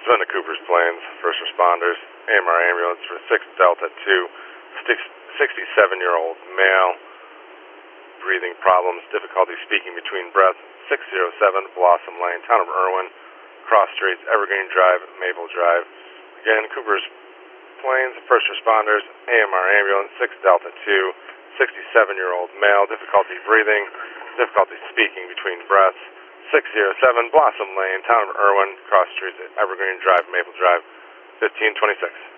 Savannah Cooper's Plains, first responders, AMR ambulance for 6 Delta 2, 67-year-old male, breathing problems, difficulty speaking between breaths, 607 Blossom Lane, town of Irwin, cross streets, Evergreen Drive, Maple Drive. Again, Cooper's Plains, first responders, AMR ambulance, 6 Delta 2, 67-year-old male, difficulty breathing, difficulty speaking between breaths, 607 Blossom Lane, town of Irwin, cross streets, Evergreen Drive, Maple Drive, 1526.